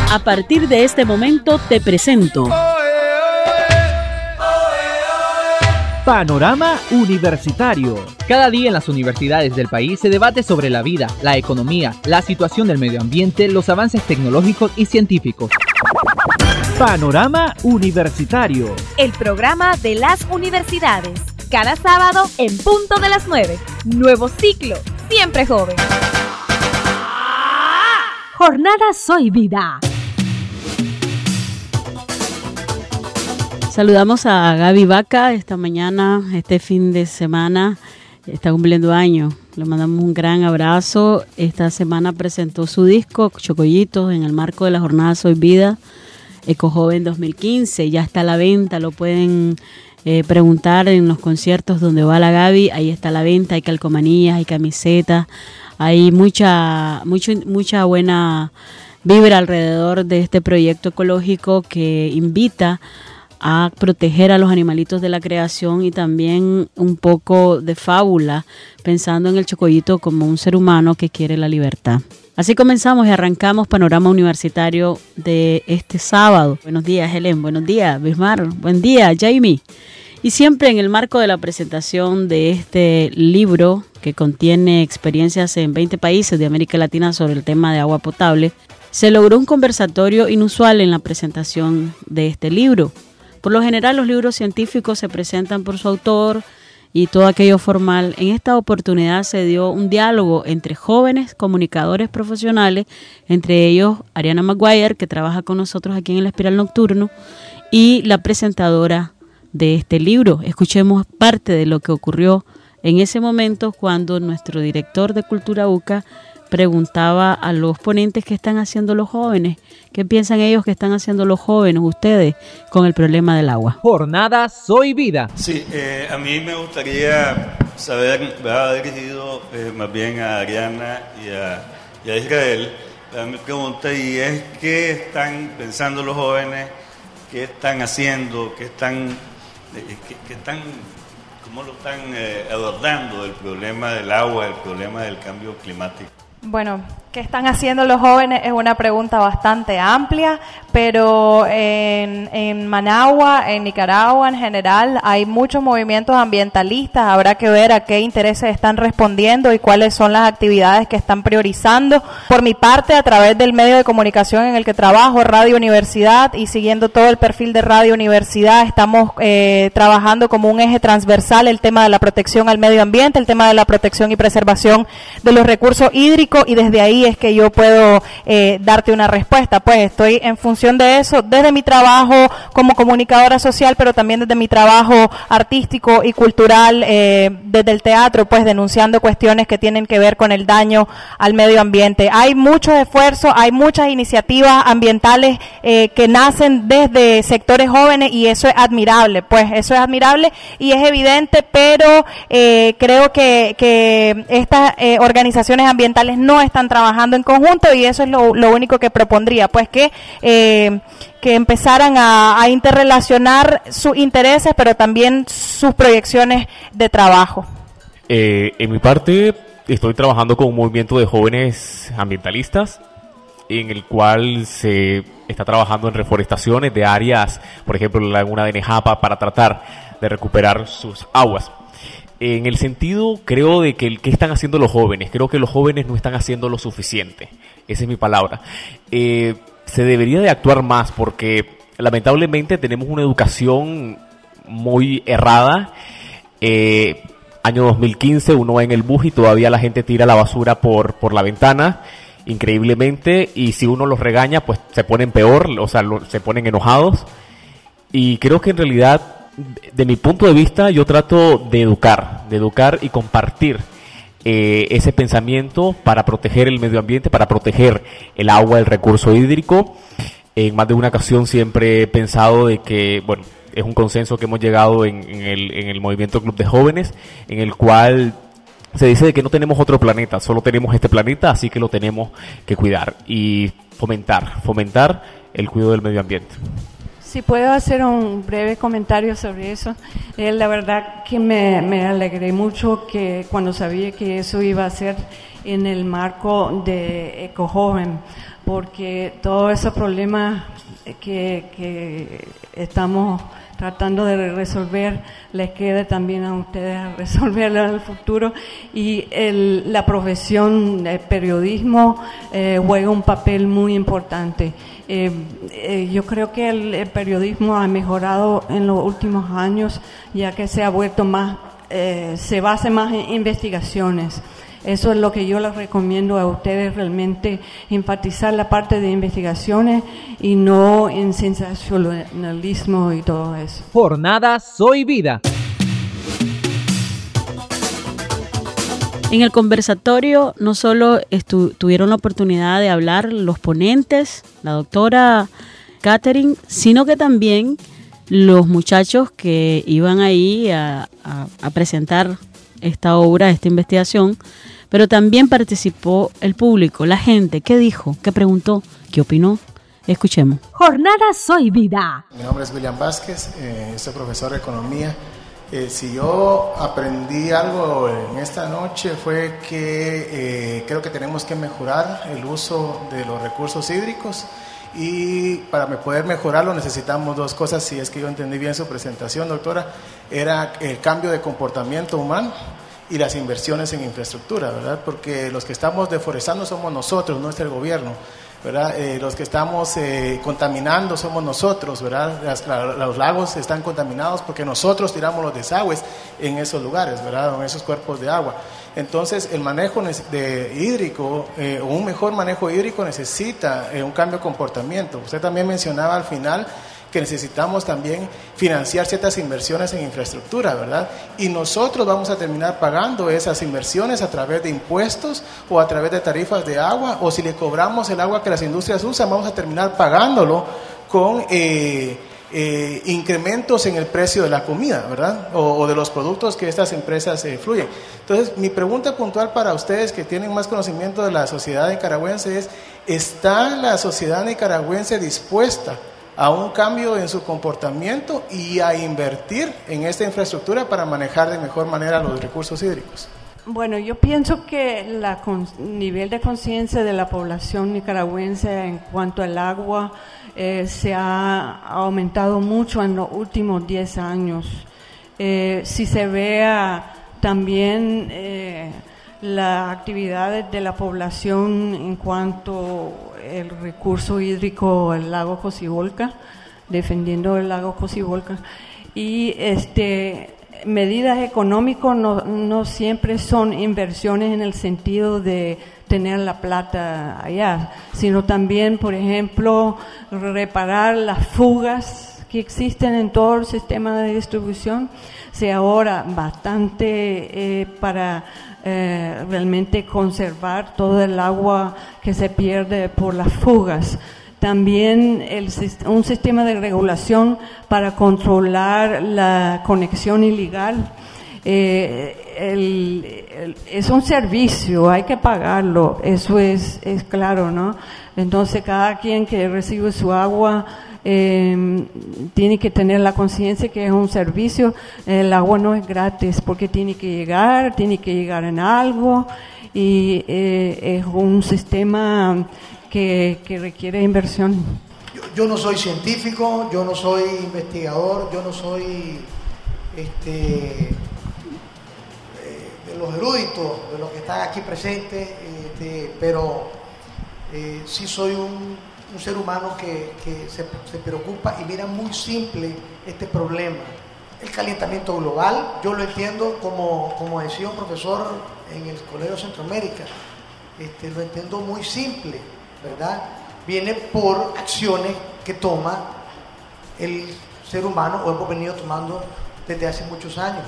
A partir de este momento te presento Panorama Universitario. Cada día en las universidades del país se debate sobre la vida, la economía, la situación del medio ambiente, los avances tecnológicos y científicos. Panorama Universitario. El programa de las universidades. Cada sábado en punto de las 9. Nuevo ciclo, siempre joven. Jornada Soy Vida. Saludamos a Gaby Vaca esta mañana, este fin de semana, está cumpliendo años. Le mandamos un gran abrazo. Esta semana presentó su disco Chocollitos en el marco de la Jornada Soy Vida, Ecojoven 2015. Ya está a la venta, lo pueden preguntar en los conciertos donde va la Gaby. Ahí está a la venta, hay calcomanías, hay camisetas, hay mucha buena vibra alrededor de este proyecto ecológico que invita a proteger a los animalitos de la creación y también un poco de fábula, pensando en el chocollito como un ser humano que quiere la libertad. Así comenzamos y arrancamos Panorama Universitario de este sábado. Buenos días, Helen. Buenos días, Bismar. Buen día, Jamie. Y siempre en el marco de la presentación de este libro que contiene experiencias en 20 países de América Latina sobre el tema de agua potable, se logró un conversatorio inusual en la presentación de este libro. Por lo general, los libros científicos se presentan por su autor y todo aquello formal. En esta oportunidad se dio un diálogo entre jóvenes comunicadores profesionales, entre ellos Ariana Maguire, que trabaja con nosotros aquí en el Espiral Nocturno, y la presentadora de este libro. Escuchemos parte de lo que ocurrió en ese momento cuando nuestro director de Cultura UCA preguntaba a los ponentes qué están haciendo los jóvenes, qué piensan ellos que están haciendo los jóvenes, ustedes, con el problema del agua. Jornada Soy Vida. Sí, a mí me gustaría saber, va dirigido más bien a Ariana y a Israel, mi pregunta y es qué están pensando los jóvenes, qué están haciendo, cómo lo están abordando el problema del agua, el problema del cambio climático. Bueno, ¿qué están haciendo los jóvenes? Es una pregunta bastante amplia, pero en Managua, en Nicaragua en general, hay muchos movimientos ambientalistas. Habrá que ver a qué intereses están respondiendo y cuáles son las actividades que están priorizando. Por mi parte, a través del medio de comunicación en el que trabajo, Radio Universidad, y siguiendo todo el perfil de Radio Universidad, estamos trabajando como un eje transversal el tema de la protección al medio ambiente, el tema de la protección y preservación de los recursos hídricos, y desde ahí es que yo puedo darte una respuesta. Pues estoy en función de eso desde mi trabajo como comunicadora social, pero también desde mi trabajo artístico y cultural, desde el teatro, pues denunciando cuestiones que tienen que ver con el daño al medio ambiente. Hay muchos esfuerzos, hay muchas iniciativas ambientales que nacen desde sectores jóvenes y eso es admirable, pues eso es admirable y es evidente, pero creo que estas organizaciones ambientales no están trabajando en conjunto y eso es lo único que propondría, pues que empezaran a interrelacionar sus intereses, pero también sus proyecciones de trabajo. En mi parte, estoy trabajando con un movimiento de jóvenes ambientalistas, en el cual se está trabajando en reforestaciones de áreas, por ejemplo, la laguna de Nejapa, para tratar de recuperar sus aguas. En el sentido, creo, de que ¿qué están haciendo los jóvenes? Creo que los jóvenes no están haciendo lo suficiente. Esa es mi palabra. Se debería de actuar más porque lamentablemente tenemos una educación muy errada. Año 2015, uno va en el bus y todavía la gente tira la basura por la ventana, increíblemente, y si uno los regaña, pues se ponen peor, o sea, se ponen enojados. Y creo que en realidad, de mi punto de vista, yo trato de educar y compartir ese pensamiento para proteger el medio ambiente, para proteger el agua, el recurso hídrico. En más de una ocasión siempre he pensado de que, bueno, es un consenso que hemos llegado en el movimiento Club de Jóvenes, en el cual se dice de que no tenemos otro planeta, solo tenemos este planeta, así que lo tenemos que cuidar y fomentar el cuidado del medio ambiente. Si puedo hacer un breve comentario sobre eso, la verdad que me alegré mucho que cuando sabía que eso iba a ser en el marco de EcoJoven, porque todos esos problemas que estamos tratando de resolver les queda también a ustedes resolverlo en el futuro, y la profesión del periodismo juega un papel muy importante. Yo creo que el periodismo ha mejorado en los últimos años, ya que se ha vuelto más, se basa más en investigaciones. Eso es lo que yo les recomiendo a ustedes, realmente enfatizar la parte de investigaciones y no en sensacionalismo y todo eso. Jornada Soy Vida. En el conversatorio no solo tuvieron la oportunidad de hablar los ponentes, la doctora Catherine, sino que también los muchachos que iban ahí a presentar esta obra, esta investigación, pero también participó el público, la gente. ¿Qué dijo? ¿Qué preguntó? ¿Qué opinó? Escuchemos. Jornada Soy Vida. Mi nombre es William Vázquez, soy profesor de economía. Si yo aprendí algo en esta noche fue que creo que tenemos que mejorar el uso de los recursos hídricos, y para poder mejorarlo necesitamos dos cosas. Si es que yo entendí bien su presentación, doctora, era el cambio de comportamiento humano y las inversiones en infraestructura, ¿verdad? Porque los que estamos deforestando somos nosotros, no es el gobierno, ¿verdad? Los que estamos contaminando somos nosotros, ¿verdad? Los lagos están contaminados porque nosotros tiramos los desagües en esos lugares, ¿verdad? En esos cuerpos de agua. Entonces, el manejo hídrico, un mejor manejo hídrico necesita un cambio de comportamiento. Usted también mencionaba al final que necesitamos también financiar ciertas inversiones en infraestructura, ¿verdad? Y nosotros vamos a terminar pagando esas inversiones a través de impuestos o a través de tarifas de agua, o si le cobramos el agua que las industrias usan, vamos a terminar pagándolo con incrementos en el precio de la comida, ¿verdad? O de los productos que estas empresas fluyen. Entonces, mi pregunta puntual para ustedes que tienen más conocimiento de la sociedad nicaragüense es: ¿está la sociedad nicaragüense dispuesta a un cambio en su comportamiento y a invertir en esta infraestructura para manejar de mejor manera los recursos hídricos? Bueno, yo pienso que el nivel de conciencia de la población nicaragüense en cuanto al agua se ha aumentado mucho en los últimos 10 años. Si se vea también las actividades de la población en cuanto el recurso hídrico, el lago Cocibolca, defendiendo el lago Cocibolca, y medidas económicas no siempre son inversiones en el sentido de tener la plata allá, sino también, por ejemplo, reparar las fugas que existen en todo el sistema de distribución. Se ahorra bastante para realmente conservar todo el agua que se pierde por las fugas. También un sistema de regulación para controlar la conexión ilegal. Es un servicio, hay que pagarlo, eso es claro, ¿no? Entonces, cada quien que recibe su agua tiene que tener la conciencia que es un servicio. El agua no es gratis porque tiene que llegar en algo, y es un sistema que requiere inversión. Yo no soy científico, yo no soy investigador, yo no soy de los eruditos, de los que están aquí presentes, pero sí soy un ser humano que se preocupa y mira muy simple este problema. El calentamiento global, yo lo entiendo como decía un profesor en el Colegio de Centroamérica, lo entiendo muy simple, ¿verdad? Viene por acciones que toma el ser humano, o hemos venido tomando desde hace muchos años.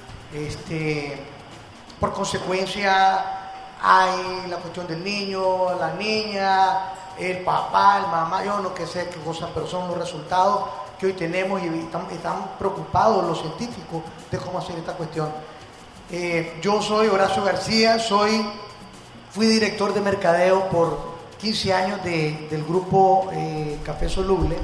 Por consecuencia, hay la cuestión del niño, la niña, el papá, el mamá, yo no que sé qué cosa, pero son los resultados que hoy tenemos, y están preocupados los científicos de cómo hacer esta cuestión. Yo soy Horacio García, fui director de mercadeo por 15 años del grupo Café Soluble.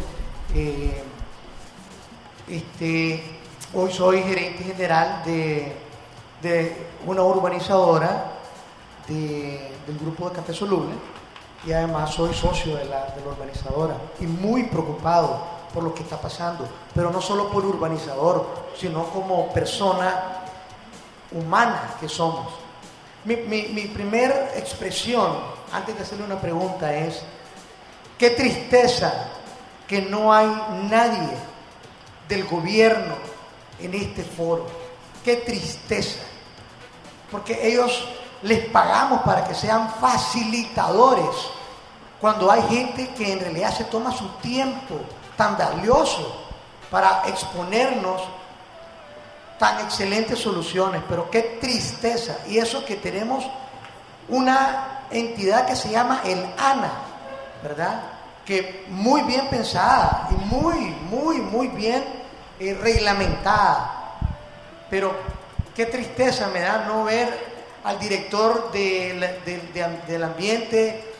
Hoy soy gerente general de una urbanizadora del grupo de Café Soluble y además soy socio de la urbanizadora y muy preocupado por lo que está pasando, pero no solo por urbanizador, sino como persona humana que somos. Mi primera expresión, antes de hacerle una pregunta, es: qué tristeza que no hay nadie del gobierno en este foro. Qué tristeza, porque ellos les pagamos para que sean facilitadores, cuando hay gente que en realidad se toma su tiempo tan valioso para exponernos tan excelentes soluciones. Pero qué tristeza, y eso que tenemos una entidad que se llama el ANA, ¿verdad? Que muy bien pensada y muy bien reglamentada, pero qué tristeza me da no ver al director del ambiente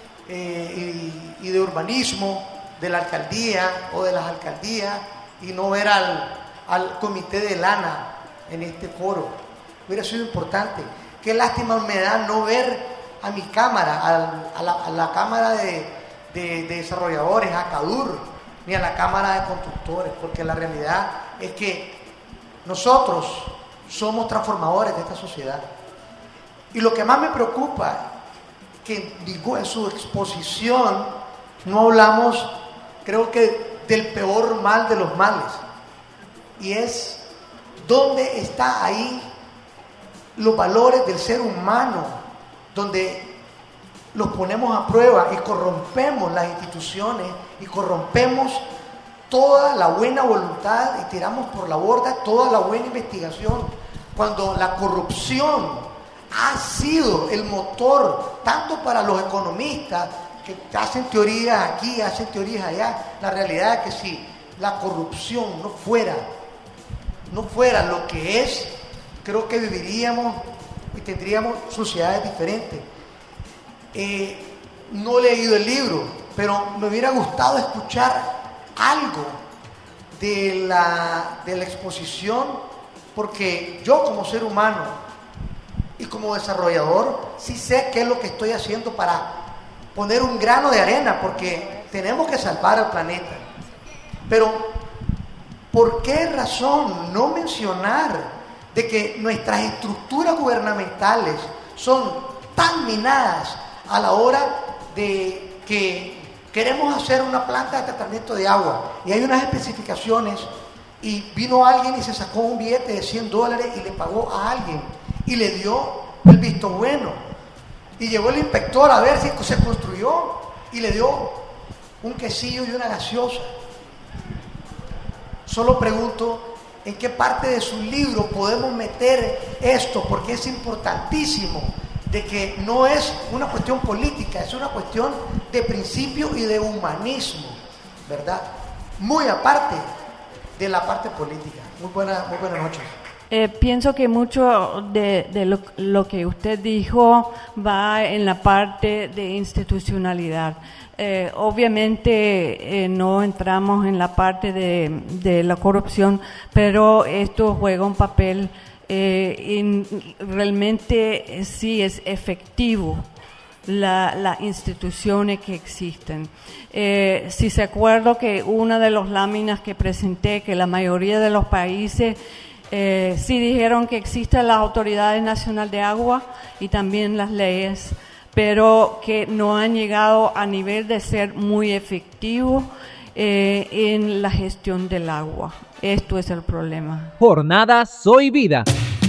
y de urbanismo de la alcaldía o de las alcaldías y no ver al comité del ANA en este foro. Hubiera sido importante. Qué lástima me da no ver a mi cámara, a la cámara de desarrolladores, a CADUR, ni a la cámara de constructores, porque la realidad es que nosotros somos transformadores de esta sociedad. Y lo que más me preocupa, que digo en su exposición, no hablamos, creo que, del peor mal de los males, y es dónde está ahí los valores del ser humano, donde los ponemos a prueba y corrompemos las instituciones y corrompemos toda la buena voluntad y tiramos por la borda toda la buena investigación, cuando la corrupción ha sido el motor tanto para los economistas que hacen teorías aquí, hacen teorías allá. La realidad es que si la corrupción no fuera lo que es, creo que viviríamos y tendríamos sociedades diferentes. No he leído el libro, pero me hubiera gustado escuchar algo de la exposición, porque yo como ser humano y como desarrollador sí sé qué es lo que estoy haciendo para poner un grano de arena, porque tenemos que salvar al planeta. Pero ¿por qué razón no mencionar de que nuestras estructuras gubernamentales son tan minadas a la hora de que queremos hacer una planta de tratamiento de agua y hay unas especificaciones y vino alguien y se sacó un billete de $100 y le pagó a alguien y le dio el visto bueno y llegó el inspector a ver si se construyó y le dio un quesillo y una gaseosa? Solo pregunto en qué parte de su libro podemos meter esto, porque es importantísimo, de que no es una cuestión política, es una cuestión de principio y de humanismo, ¿verdad? Muy aparte de la parte política. Muy buenas noches. Pienso que mucho de lo que usted dijo va en la parte de institucionalidad. Obviamente no entramos en la parte de la corrupción, pero esto juega un papel y realmente sí es efectivo las instituciones que existen. Si se acuerda que una de las láminas que presenté, que la mayoría de los países sí dijeron que existen las autoridades nacionales de agua y también las leyes, pero que no han llegado a nivel de ser muy efectivos en la gestión del agua. Esto es el problema. Jornada Soy Vida.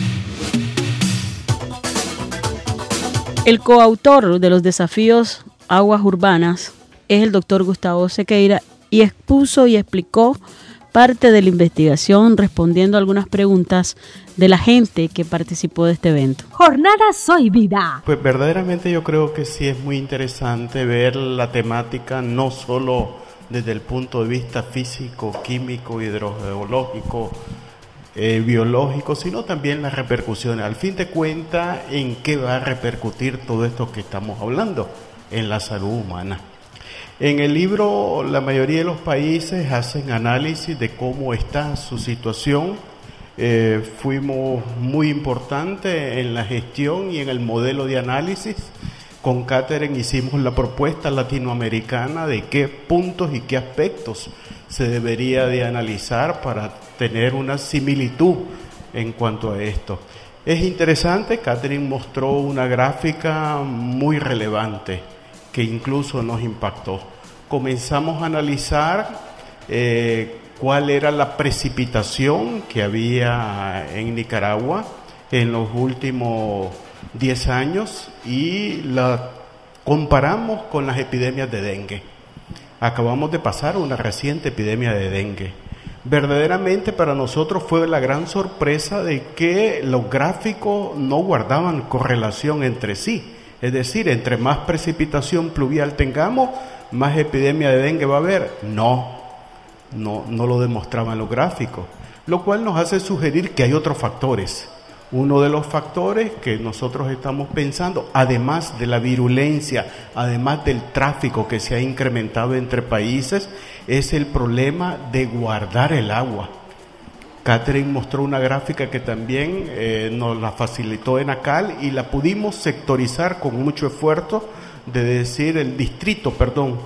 El coautor de los desafíos Aguas Urbanas es el doctor Gustavo Sequeira y expuso y explicó parte de la investigación respondiendo a algunas preguntas de la gente que participó de este evento. Jornada Soy Vida. Pues verdaderamente yo creo que sí es muy interesante ver la temática no solo desde el punto de vista físico, químico, hidrogeológico, biológico, sino también las repercusiones. Al fin de cuentas, ¿en qué va a repercutir todo esto que estamos hablando? En la salud humana. En el libro, la mayoría de los países hacen análisis de cómo está su situación fuimos muy importantes en la gestión y en el modelo de análisis. Con Catherine hicimos la propuesta latinoamericana de qué puntos y qué aspectos se debería de analizar para tener una similitud en cuanto a esto. Es interesante, Catherine mostró una gráfica muy relevante que incluso nos impactó. Comenzamos a analizar cuál era la precipitación que había en Nicaragua en los últimos 10 años y la comparamos con las epidemias de dengue. Acabamos de pasar una reciente epidemia de dengue. Verdaderamente para nosotros fue la gran sorpresa de que los gráficos no guardaban correlación entre sí. Es decir, entre más precipitación pluvial tengamos, más epidemia de dengue va a haber. No lo demostraban los gráficos, lo cual nos hace sugerir que hay otros factores. Uno de los factores que nosotros estamos pensando, además de la virulencia, además del tráfico que se ha incrementado entre países, es el problema de guardar el agua. Catherine mostró una gráfica que también nos la facilitó en ACAL y la pudimos sectorizar con mucho esfuerzo de decir el distrito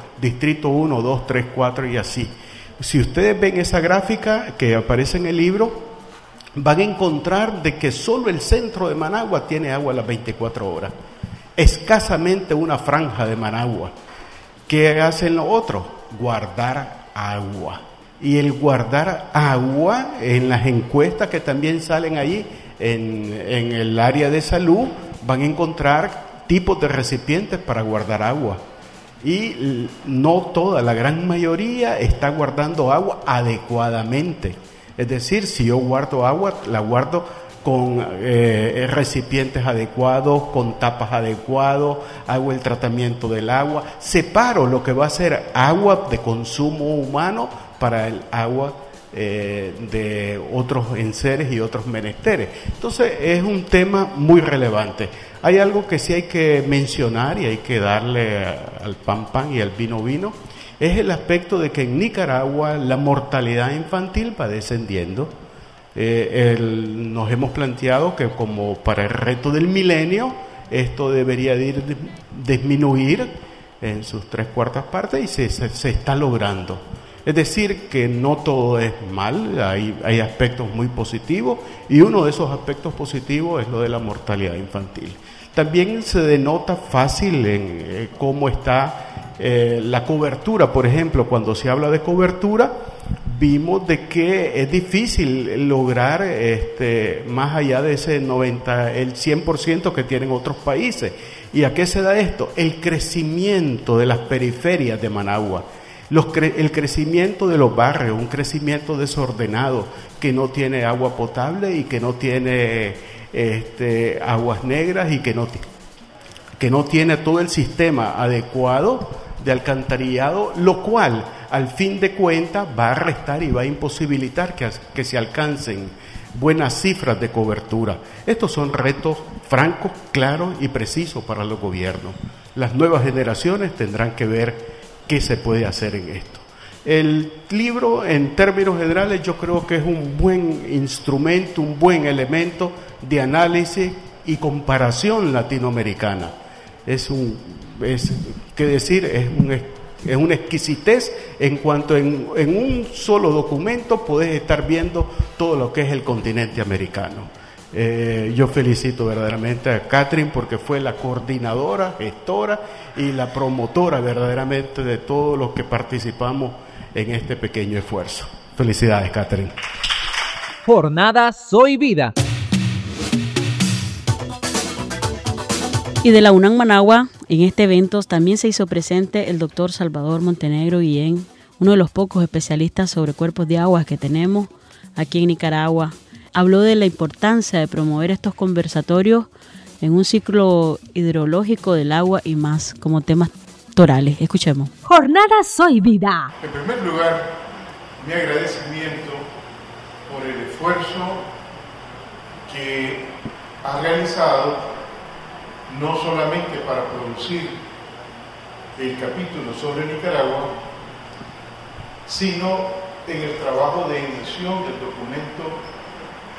1, 2, 3, 4 y así. Si ustedes ven esa gráfica que aparece en el libro, van a encontrar de que solo el centro de Managua tiene agua a las 24 horas. Escasamente una franja de Managua. ¿Qué hacen los otros? Guardar agua. Y el guardar agua, en las encuestas que también salen ahí en el área de salud, van a encontrar tipos de recipientes para guardar agua. Y no toda, la gran mayoría está guardando agua adecuadamente. Es decir, si yo guardo agua, la guardo con recipientes adecuados, con tapas adecuados, hago el tratamiento del agua, separo lo que va a ser agua de consumo humano para el agua de otros enseres y otros menesteres. Entonces es un tema muy relevante. Hay algo que sí hay que mencionar y hay que darle al pan y al vino, es el aspecto de que en Nicaragua la mortalidad infantil va descendiendo. Nos hemos planteado que como para el reto del milenio, esto debería disminuir en sus 3/4 partes y se está logrando. Es decir, que no todo es mal, hay aspectos muy positivos y uno de esos aspectos positivos es lo de la mortalidad infantil. También se denota fácil en cómo está la cobertura. Por ejemplo, cuando se habla de cobertura, vimos de que es difícil lograr más allá de ese el 100% que tienen otros países. ¿Y a qué se da esto? El crecimiento de las periferias de Managua. El crecimiento de los barrios, un crecimiento desordenado que no tiene agua potable y que no tiene aguas negras y que no tiene todo el sistema adecuado de alcantarillado, lo cual al fin de cuentas va a restar y va a imposibilitar que se alcancen buenas cifras de cobertura. Estos son retos francos, claros y precisos para los gobiernos. Las nuevas generaciones tendrán que ver qué se puede hacer en esto. El libro, en términos generales, yo creo que es un buen instrumento, un buen elemento de análisis y comparación latinoamericana. Es una exquisitez en cuanto en un solo documento podés estar viendo todo lo que es el continente americano. Yo felicito verdaderamente a Catherine porque fue la coordinadora, gestora y la promotora verdaderamente de todos los que participamos en este pequeño esfuerzo. Felicidades, Catherine. Jornada Soy Vida. Y de la UNAM Managua, en este evento también se hizo presente el doctor Salvador Montenegro Guillén, uno de los pocos especialistas sobre cuerpos de agua que tenemos aquí en Nicaragua. Habló de la importancia de promover estos conversatorios en un ciclo hidrológico del agua y más, como temas torales. Escuchemos. Jornada Soy Vida. En primer lugar, mi agradecimiento por el esfuerzo que ha realizado no solamente para producir el capítulo sobre Nicaragua, sino en el trabajo de edición del documento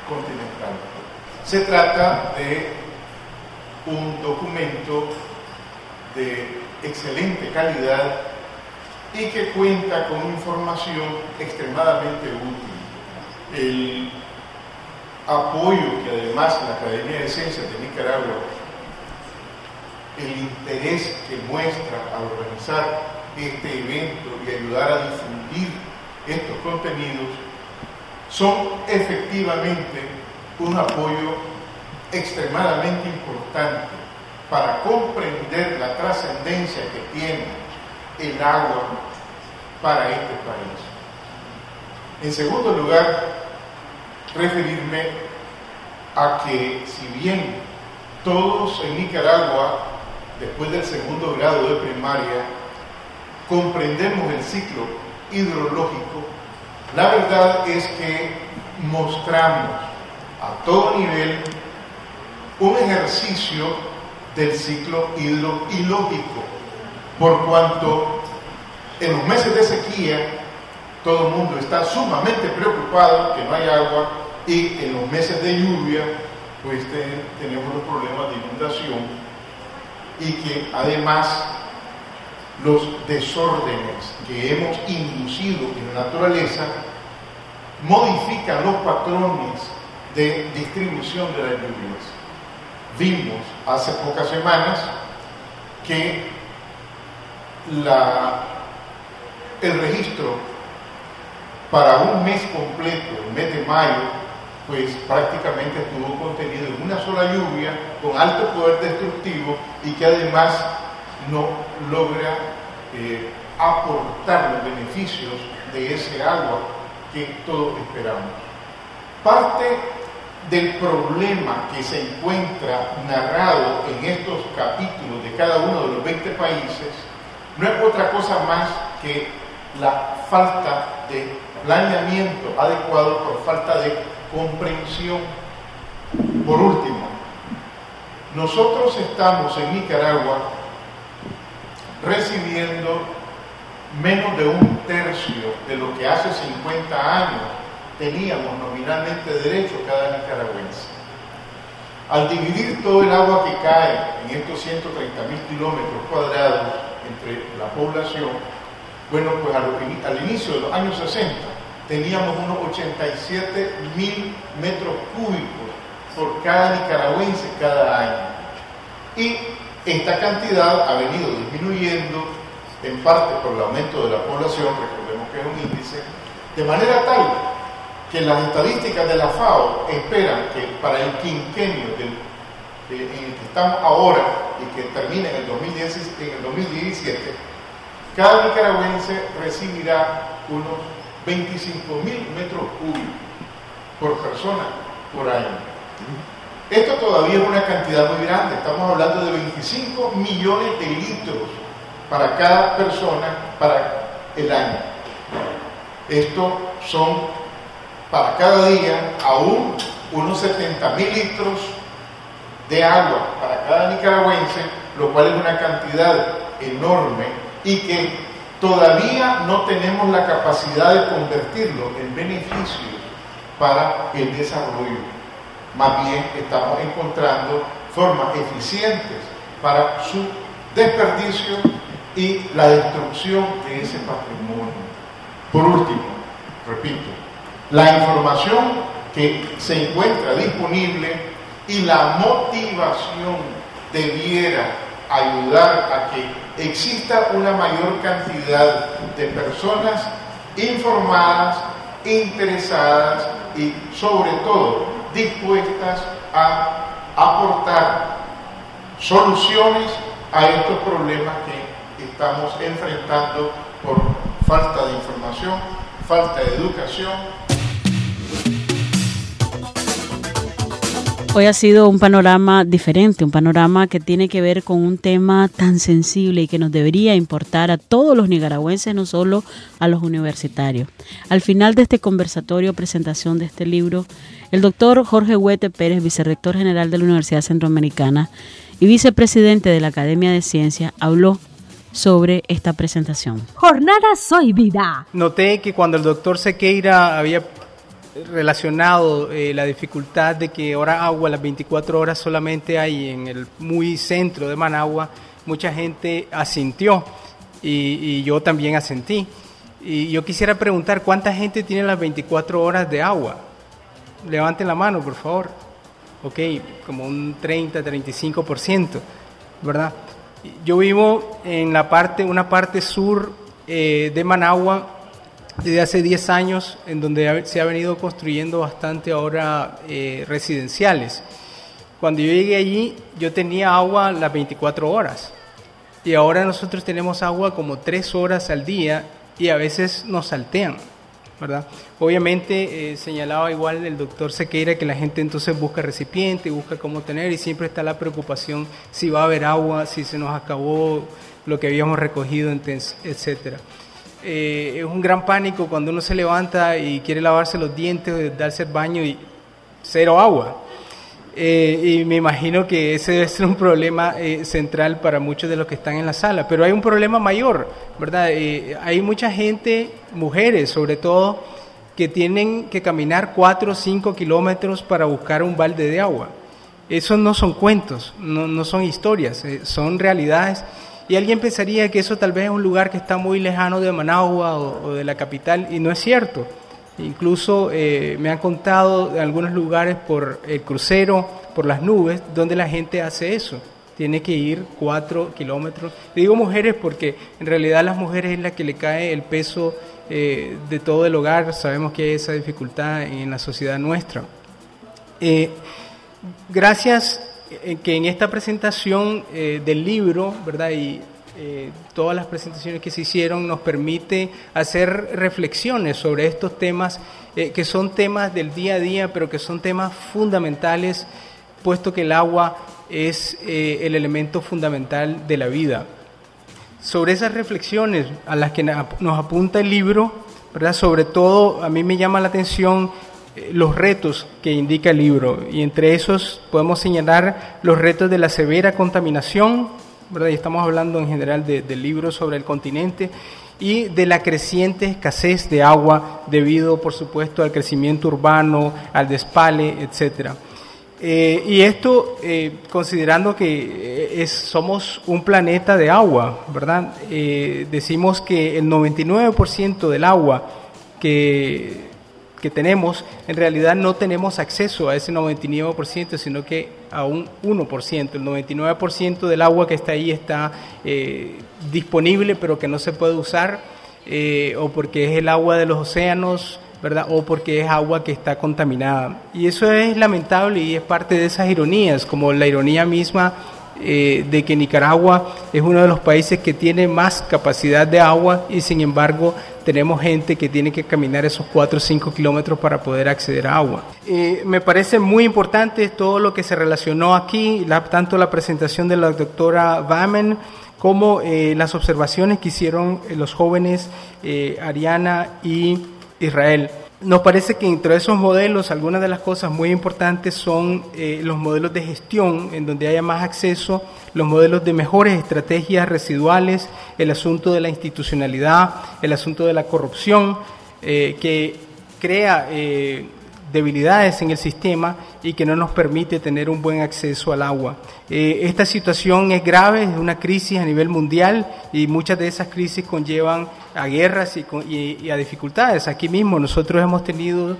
continental. Se trata de un documento de excelente calidad y que cuenta con información extremadamente útil. El apoyo que además la Academia de Ciencias de Nicaragua, el interés que muestra al organizar este evento y ayudar a difundir estos contenidos, son efectivamente un apoyo extremadamente importante para comprender la trascendencia que tiene el agua para este país. En segundo lugar, referirme a que si bien todos en Nicaragua, después del segundo grado de primaria, comprendemos el ciclo hidrológico, la verdad es que mostramos a todo nivel un ejercicio del ciclo hidrológico, por cuanto en los meses de sequía todo el mundo está sumamente preocupado que no hay agua, y en los meses de lluvia pues tenemos los problemas de inundación, y que además los desórdenes que hemos inducido en la naturaleza modifican los patrones de distribución de las lluvias. Vimos hace pocas semanas que el registro para un mes completo, el mes de mayo, pues prácticamente estuvo contenido en una sola lluvia con alto poder destructivo y que además no logra aportar los beneficios de ese agua que todos esperamos. Parte del problema que se encuentra narrado en estos capítulos de cada uno de los 20 países no es otra cosa más que la falta de planeamiento adecuado por falta de comprensión. Por último, nosotros estamos en Nicaragua recibiendo menos de 1/3 de lo que hace 50 años teníamos nominalmente derecho cada nicaragüense. Al dividir todo el agua que cae en estos 130.000 kilómetros cuadrados entre la población, bueno, pues al inicio de los años 60 teníamos unos 87.000 metros cúbicos por cada nicaragüense cada año. Y esta cantidad ha venido disminuyendo, en parte por el aumento de la población, recordemos que es un índice, de manera tal que las estadísticas de la FAO esperan que para el quinquenio en el que estamos ahora y que termina en el 2017, cada nicaragüense recibirá unos 25.000 metros cúbicos por persona por año. Esto todavía es una cantidad muy grande, estamos hablando de 25 millones de litros para cada persona para el año. Esto son para cada día aún unos 70.000 litros de agua para cada nicaragüense, lo cual es una cantidad enorme y que todavía no tenemos la capacidad de convertirlo en beneficios para el desarrollo. Más bien estamos encontrando formas eficientes para su desperdicio y la destrucción de ese patrimonio. Por último, repito, la información que se encuentra disponible y la motivación debiera ayudar a que exista una mayor cantidad de personas informadas, interesadas y sobre todo dispuestas a aportar soluciones a estos problemas que estamos enfrentando por falta de información, falta de educación. Hoy ha sido un panorama diferente, un panorama que tiene que ver con un tema tan sensible y que nos debería importar a todos los nicaragüenses, no solo a los universitarios. Al final de este conversatorio, presentación de este libro, el doctor Jorge Huete Pérez, vicerrector general de la Universidad Centroamericana y vicepresidente de la Academia de Ciencias, habló sobre esta presentación. Jornada Soy Vida. Noté que cuando el doctor Sequeira había relacionado la dificultad de que ahora agua las 24 horas solamente hay en el muy centro de Managua, mucha gente asintió y yo también asentí. Y yo quisiera preguntar, ¿cuánta gente tiene las 24 horas de agua? Levanten la mano, por favor. Ok, como un 30-35%, ¿verdad? Yo vivo en una parte sur de Managua desde hace 10 años, en donde se ha venido construyendo bastante ahora residenciales. Cuando yo llegué allí, yo tenía agua las 24 horas. Y ahora nosotros tenemos agua como 3 horas al día y a veces nos saltean, ¿verdad? Obviamente señalaba igual el doctor Sequeira que la gente entonces busca recipiente, busca cómo tener, y siempre está la preocupación si va a haber agua, si se nos acabó lo que habíamos recogido, etcétera. Es un gran pánico cuando uno se levanta y quiere lavarse los dientes, darse el baño y cero agua. Y me imagino que ese debe ser un problema central para muchos de los que están en la sala. Pero hay un problema mayor, ¿verdad? Hay mucha gente, mujeres sobre todo, que tienen que caminar 4 o 5 kilómetros para buscar un balde de agua. Esos no son cuentos, no son historias, son realidades. Y alguien pensaría que eso tal vez es un lugar que está muy lejano de Managua o de la capital, y no es cierto. Incluso me han contado de algunos lugares por el crucero, por las nubes, donde la gente hace eso. Tiene que ir 4 kilómetros. Digo mujeres porque en realidad a las mujeres es la que le cae el peso de todo el hogar. Sabemos que hay esa dificultad en la sociedad nuestra. Gracias que en esta presentación del libro, ¿verdad? Y todas las presentaciones que se hicieron nos permite hacer reflexiones sobre estos temas que son temas del día a día, pero que son temas fundamentales, puesto que el agua es el elemento fundamental de la vida. Sobre esas reflexiones a las que nos apunta el libro, ¿verdad? Sobre todo a mí me llama la atención los retos que indica el libro, y entre esos podemos señalar los retos de la severa contaminación, ¿verdad? Y estamos hablando en general del libro sobre el continente, y de la creciente escasez de agua debido, por supuesto, al crecimiento urbano, al despale, etcétera. Y esto considerando que somos un planeta de agua, ¿verdad? Decimos que el 99% del agua que tenemos, en realidad no tenemos acceso a ese 99%, sino que a un 1%. El 99% del agua que está ahí está disponible, pero que no se puede usar, o porque es el agua de los océanos, ¿verdad? O porque es agua que está contaminada. Y eso es lamentable y es parte de esas ironías, como la ironía misma de que Nicaragua es uno de los países que tiene más capacidad de agua y sin embargo tenemos gente que tiene que caminar esos 4 o 5 kilómetros para poder acceder a agua. Me parece muy importante todo lo que se relacionó aquí, tanto la presentación de la doctora Vamen como las observaciones que hicieron los jóvenes Ariana y Israel. Nos parece que entre esos modelos, algunas de las cosas muy importantes son los modelos de gestión, en donde haya más acceso, los modelos de mejores estrategias residuales, el asunto de la institucionalidad, el asunto de la corrupción, que crea debilidades en el sistema y que no nos permite tener un buen acceso al agua. Esta situación es grave, es una crisis a nivel mundial y muchas de esas crisis conllevan a guerras y a dificultades. Aquí mismo nosotros hemos tenido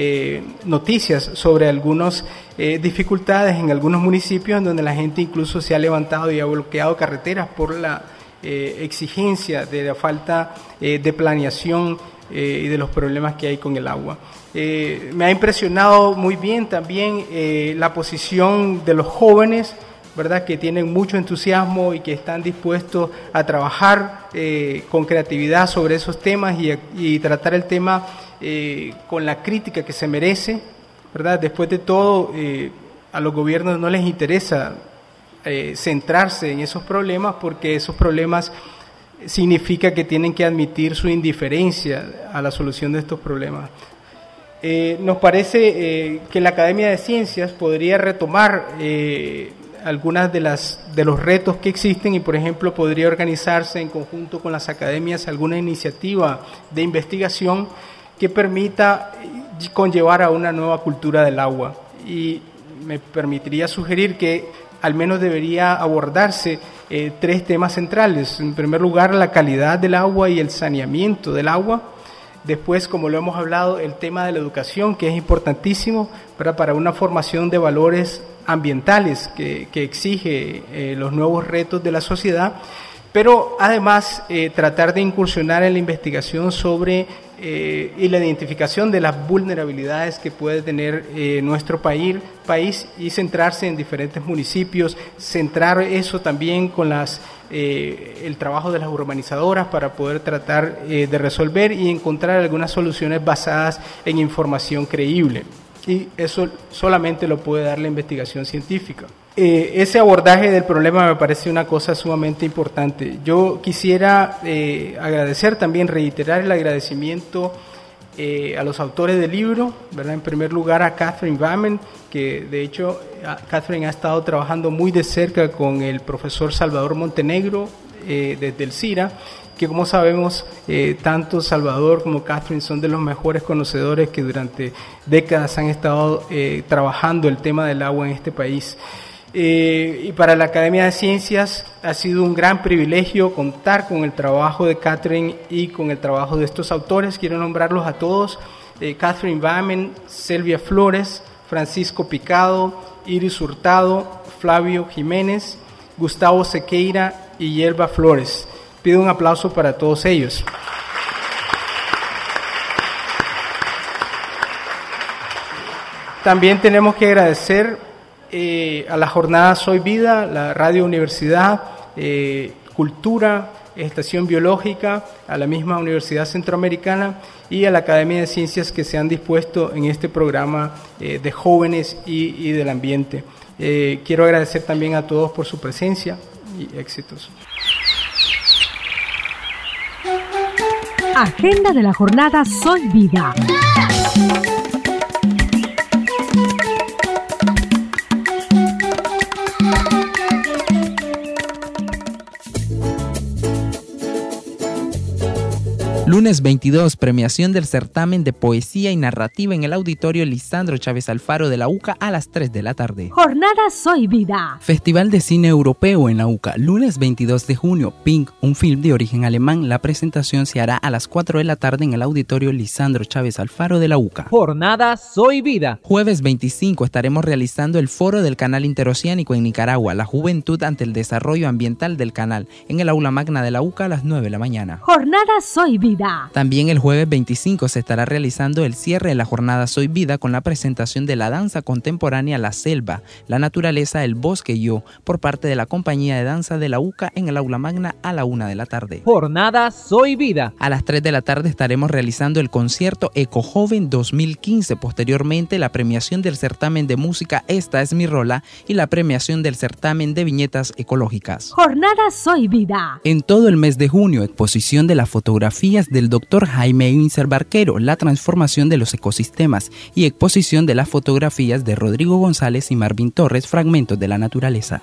noticias sobre algunas dificultades en algunos municipios en donde la gente incluso se ha levantado y ha bloqueado carreteras por la exigencia de la falta de planeación y de los problemas que hay con el agua. Me ha impresionado muy bien también la posición de los jóvenes, ¿verdad? Que tienen mucho entusiasmo y que están dispuestos a trabajar con creatividad sobre esos temas y tratar el tema con la crítica que se merece, ¿verdad? Después de todo, a los gobiernos no les interesa centrarse en esos problemas porque esos problemas significa que tienen que admitir su indiferencia a la solución de estos problemas. Nos parece que la Academia de Ciencias podría retomar algunas de los retos que existen y, por ejemplo, podría organizarse en conjunto con las academias alguna iniciativa de investigación que permita conllevar a una nueva cultura del agua. Y me permitiría sugerir que al menos debería abordarse 3 temas centrales. En primer lugar, la calidad del agua y el saneamiento del agua. Después, como lo hemos hablado, el tema de la educación, que es importantísimo para una formación de valores ambientales que exige los nuevos retos de la sociedad. Pero además tratar de incursionar en la investigación sobre y la identificación de las vulnerabilidades que puede tener nuestro país y centrarse en diferentes municipios, centrar eso también con el trabajo de las urbanizadoras para poder tratar de resolver y encontrar algunas soluciones basadas en información creíble. Y eso solamente lo puede dar la investigación científica. Ese abordaje del problema me parece una cosa sumamente importante. Yo quisiera agradecer también, reiterar el agradecimiento a los autores del libro, ¿verdad? En primer lugar a Catherine Vamen, que de hecho Catherine ha estado trabajando muy de cerca con el profesor Salvador Montenegro desde el CIRA, que como sabemos tanto Salvador como Catherine son de los mejores conocedores que durante décadas han estado trabajando el tema del agua en este país. Y para la Academia de Ciencias ha sido un gran privilegio contar con el trabajo de Catherine y con el trabajo de estos autores. Quiero nombrarlos a todos: Catherine Vamen, Selvia Flores, Francisco Picado, Iris Hurtado, Flavio Jiménez, Gustavo Sequeira y Yelva Flores. Pido un aplauso para todos ellos. También tenemos que agradecer a la jornada Soy Vida, la Radio Universidad, Cultura, Estación Biológica, a la misma Universidad Centroamericana y a la Academia de Ciencias que se han dispuesto en este programa de jóvenes y del ambiente. Quiero agradecer también a todos por su presencia y éxitos. Agenda de la jornada Soy Vida. Lunes 22, premiación del certamen de poesía y narrativa en el auditorio Lisandro Chávez Alfaro de la UCA a las 3 de la tarde. Jornada Soy Vida. Festival de Cine Europeo en la UCA, lunes 22 de junio, Pink, un film de origen alemán. La presentación se hará a las 4 de la tarde en el auditorio Lisandro Chávez Alfaro de la UCA. Jornada Soy Vida. Jueves 25 estaremos realizando el foro del Canal Interoceánico en Nicaragua, la juventud ante el desarrollo ambiental del canal, en el aula magna de la UCA a las 9 de la mañana. Jornada Soy Vida. También el jueves 25 se estará realizando el cierre de la jornada Soy Vida con la presentación de la danza contemporánea La Selva, la naturaleza, el bosque y yo, por parte de la compañía de danza de la UCA en el aula magna a la 1 de la tarde. Jornada Soy Vida. A las 3 de la tarde estaremos realizando el concierto Ecojoven 2015, posteriormente la premiación del certamen de música Esta es mi rola y la premiación del certamen de viñetas ecológicas. Jornada Soy Vida. En todo el mes de junio, exposición de las fotografías del Dr. Jaime Inser Barquero, la transformación de los ecosistemas, y exposición de las fotografías de Rodrigo González y Marvin Torres, fragmentos de la naturaleza.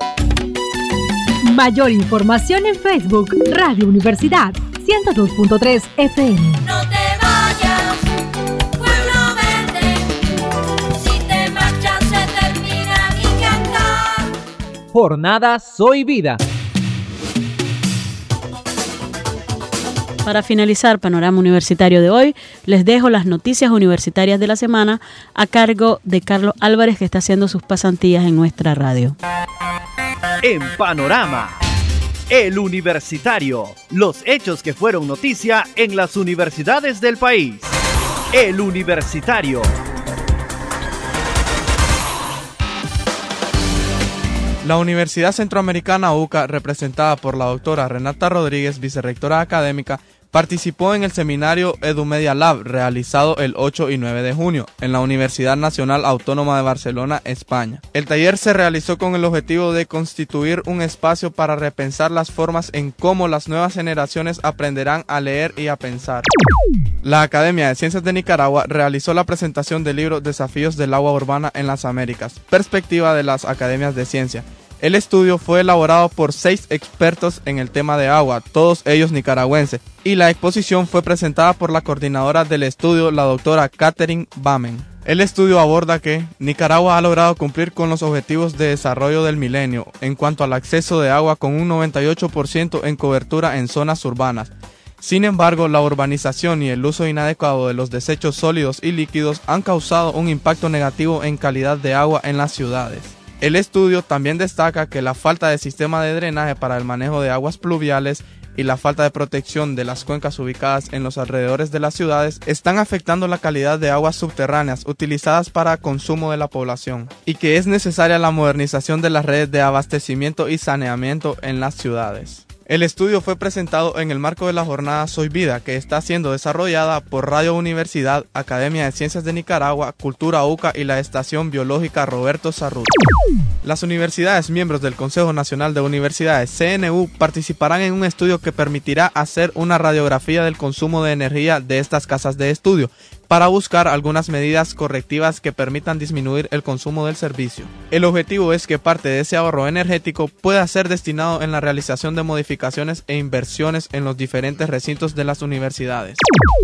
Mayor información en Facebook, Radio Universidad 102.3 FM. No te vayas, pueblo verde, si te marchas se termina mi cantar. Jornada Soy Vida. Para finalizar Panorama Universitario de hoy, les dejo las noticias universitarias de la semana a cargo de Carlos Álvarez, que está haciendo sus pasantías en nuestra radio. En Panorama, el Universitario, los hechos que fueron noticia en las universidades del país. El Universitario. La Universidad Centroamericana UCA, representada por la doctora Renata Rodríguez, vicerrectora académica, participó en el seminario EduMedia Lab, realizado el 8 y 9 de junio, en la Universidad Nacional Autónoma de Barcelona, España. El taller se realizó con el objetivo de constituir un espacio para repensar las formas en cómo las nuevas generaciones aprenderán a leer y a pensar. La Academia de Ciencias de Nicaragua realizó la presentación del libro Desafíos del Agua Urbana en las Américas, perspectiva de las Academias de Ciencia. El estudio fue elaborado por 6 expertos en el tema de agua, todos ellos nicaragüenses, y la exposición fue presentada por la coordinadora del estudio, la doctora Catherine Bamen. El estudio aborda que Nicaragua ha logrado cumplir con los objetivos de desarrollo del milenio en cuanto al acceso de agua con un 98% en cobertura en zonas urbanas. Sin embargo, la urbanización y el uso inadecuado de los desechos sólidos y líquidos han causado un impacto negativo en calidad de agua en las ciudades. El estudio también destaca que la falta de sistema de drenaje para el manejo de aguas pluviales y la falta de protección de las cuencas ubicadas en los alrededores de las ciudades están afectando la calidad de aguas subterráneas utilizadas para consumo de la población, y que es necesaria la modernización de las redes de abastecimiento y saneamiento en las ciudades. El estudio fue presentado en el marco de la jornada Soy Vida, que está siendo desarrollada por Radio Universidad, Academia de Ciencias de Nicaragua, Cultura UCA y la Estación Biológica Roberto Sarrut. Las universidades miembros del Consejo Nacional de Universidades, CNU, participarán en un estudio que permitirá hacer una radiografía del consumo de energía de estas casas de estudio, para buscar algunas medidas correctivas que permitan disminuir el consumo del servicio. El objetivo es que parte de ese ahorro energético pueda ser destinado en la realización de modificaciones e inversiones en los diferentes recintos de las universidades.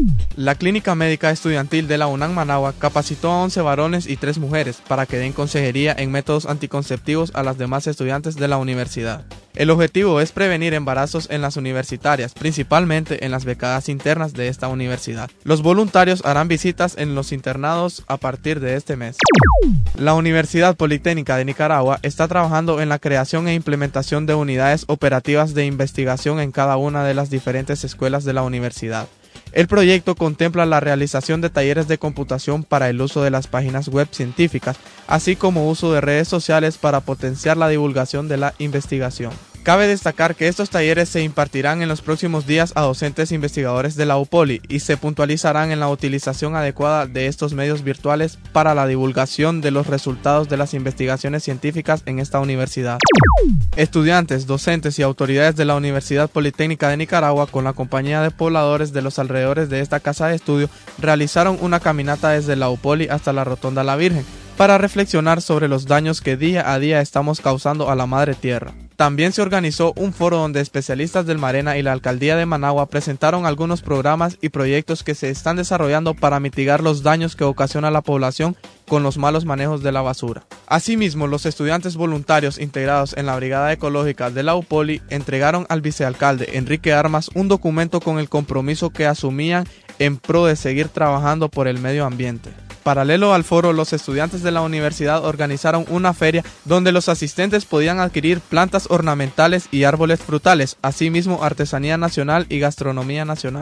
La Clínica Médica Estudiantil de la UNAM Managua capacitó a 11 varones y 3 mujeres para que den consejería en métodos anticonceptivos a las demás estudiantes de la universidad. El objetivo es prevenir embarazos en las universitarias, principalmente en las becadas internas de esta universidad. Los voluntarios harán visitas en los internados a partir de este mes. La Universidad Politécnica de Nicaragua está trabajando en la creación e implementación de unidades operativas de investigación en cada una de las diferentes escuelas de la universidad. El proyecto contempla la realización de talleres de computación para el uso de las páginas web científicas, así como uso de redes sociales para potenciar la divulgación de la investigación. Cabe destacar que estos talleres se impartirán en los próximos días a docentes investigadores de la UPOLI y se puntualizarán en la utilización adecuada de estos medios virtuales para la divulgación de los resultados de las investigaciones científicas en esta universidad. Estudiantes, docentes y autoridades de la Universidad Politécnica de Nicaragua, con la compañía de pobladores de los alrededores de esta casa de estudio, realizaron una caminata desde la UPOLI hasta la Rotonda La Virgen para reflexionar sobre los daños que día a día estamos causando a la madre tierra. También se organizó un foro donde especialistas del Marena y la Alcaldía de Managua presentaron algunos programas y proyectos que se están desarrollando para mitigar los daños que ocasiona la población con los malos manejos de la basura. Asimismo, los estudiantes voluntarios integrados en la Brigada Ecológica de la UPOLI entregaron al vicealcalde Enrique Armas un documento con el compromiso que asumían en pro de seguir trabajando por el medio ambiente. Paralelo al foro, los estudiantes de la universidad organizaron una feria donde los asistentes podían adquirir plantas ornamentales y árboles frutales, asimismo artesanía nacional y gastronomía nacional.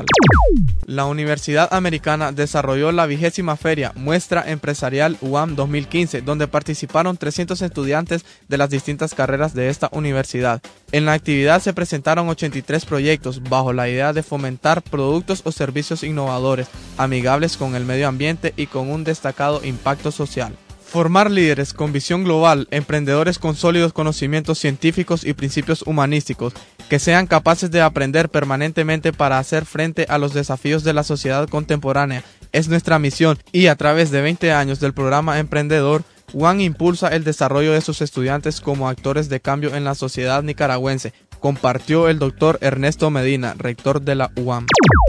La Universidad Americana desarrolló la 20ª Feria Muestra Empresarial UAM 2015, donde participaron 300 estudiantes de las distintas carreras de esta universidad. En la actividad se presentaron 83 proyectos bajo la idea de fomentar productos o servicios innovadores, amigables con el medio ambiente y con un destacado impacto social. Formar líderes con visión global, emprendedores con sólidos conocimientos científicos y principios humanísticos, que sean capaces de aprender permanentemente para hacer frente a los desafíos de la sociedad contemporánea, es nuestra misión, y a través de 20 años del programa Emprendedor, UAM impulsa el desarrollo de sus estudiantes como actores de cambio en la sociedad nicaragüense, compartió el doctor Ernesto Medina, rector de la UAM.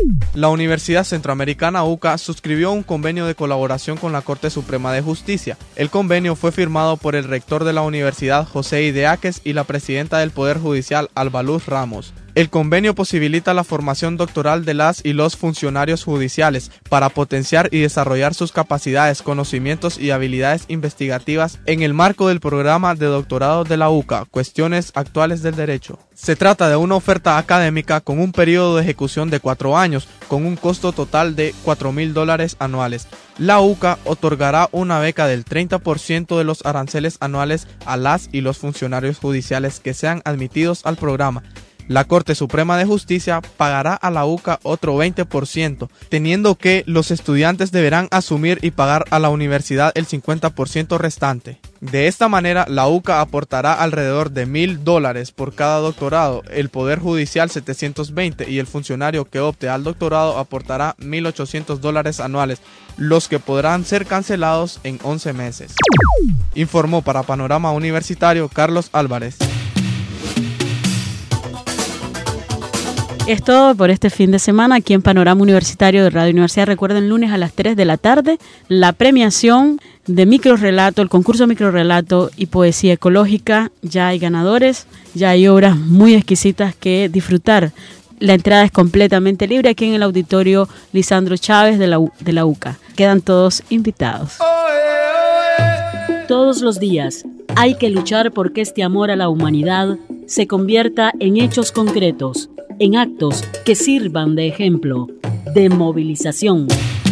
La Universidad Centroamericana UCA suscribió un convenio de colaboración con la Corte Suprema de Justicia. El convenio fue firmado por el rector de la universidad, José Ideáquez, y la presidenta del Poder Judicial, Alba Luz Ramos. El convenio posibilita la formación doctoral de las y los funcionarios judiciales para potenciar y desarrollar sus capacidades, conocimientos y habilidades investigativas en el marco del programa de doctorado de la UCA, Cuestiones Actuales del Derecho. Se trata de una oferta académica con un periodo de ejecución de 4 años, con un costo total de $4,000 anuales. La UCA otorgará una beca del 30% de los aranceles anuales a las y los funcionarios judiciales que sean admitidos al programa. La Corte Suprema de Justicia pagará a la UCA otro 20%, teniendo que los estudiantes deberán asumir y pagar a la universidad el 50% restante. De esta manera, la UCA aportará alrededor de $1,000 por cada doctorado, el Poder Judicial 720 y el funcionario que opte al doctorado aportará $1,800 anuales, los que podrán ser cancelados en 11 meses. Informó para Panorama Universitario Carlos Álvarez. Es todo por este fin de semana aquí en Panorama Universitario de Radio Universidad. Recuerden, lunes a las 3 de la tarde, la premiación de microrrelato, el concurso de microrrelato y poesía ecológica. Ya hay ganadores, ya hay obras muy exquisitas que disfrutar. La entrada es completamente libre aquí en el auditorio Lisandro Chávez de la UCA. Quedan todos invitados. Todos los días hay que luchar porque este amor a la humanidad se convierta en hechos concretos, en actos que sirvan de ejemplo, de movilización.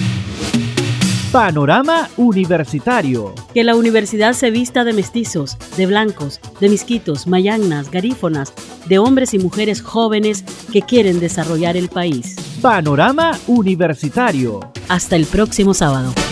Panorama Universitario. Que la universidad se vista de mestizos, de blancos, de misquitos, mayagnas, garífonas, de hombres y mujeres jóvenes que quieren desarrollar el país. Panorama Universitario. Hasta el próximo sábado.